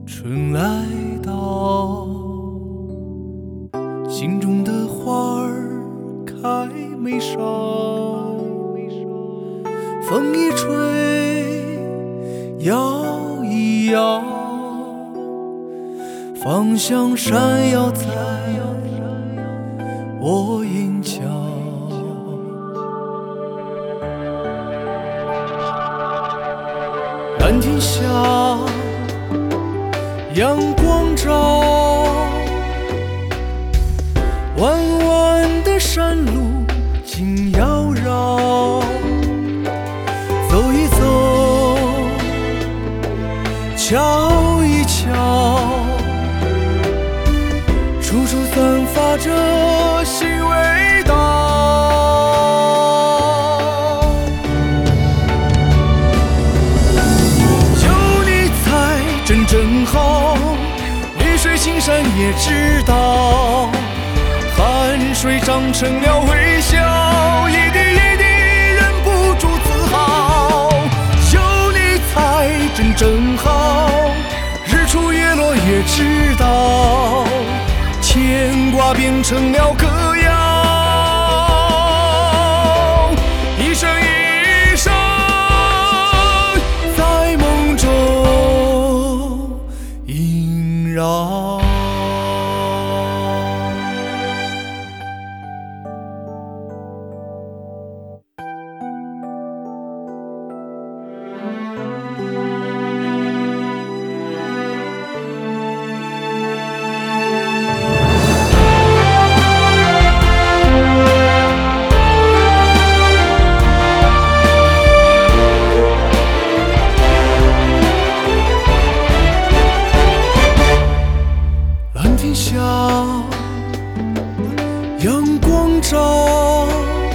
春来到，心中的花儿开没少，风一吹摇一摇，芳香闪耀在我眼角。蓝天下，阳光照，弯弯的山路紧要绕，走一走，瞧一瞧，处处散发着新味道。真好，绿水青山也知道，汗水长成了微笑，一滴一滴忍不住自豪。有你才真好，日出月落也知道，牵挂变成了歌谣，一生一生在梦中萦绕。蓝天下，阳光照，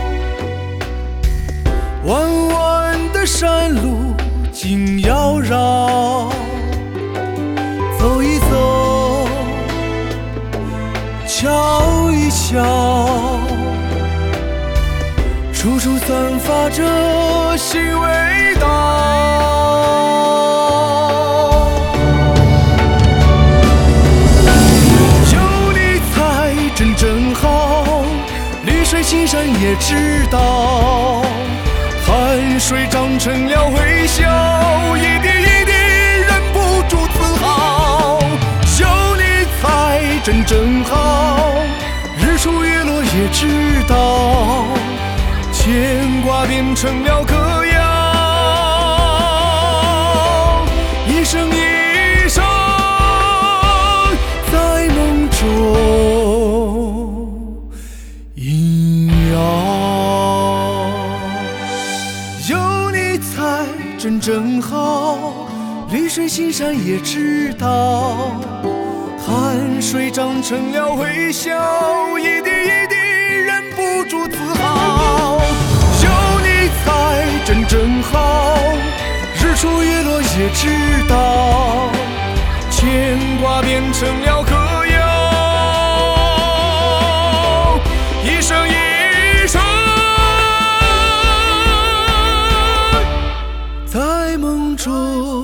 弯弯的山路紧要绕，走一走，瞧一瞧，处处散发着新味道。真好，绿水青山也知道，汗水长成了微笑，一滴一滴忍不住自豪。有你才真好，日出月落也知道，牵挂变成了歌谣，一生一生在梦中萦绕。有你才真好，绿水青山也知道，汗水长成了微笑，一滴一滴忍不住自豪。有你才真好，日出月落也知道，牵挂变成了歌谣，一生一生在梦中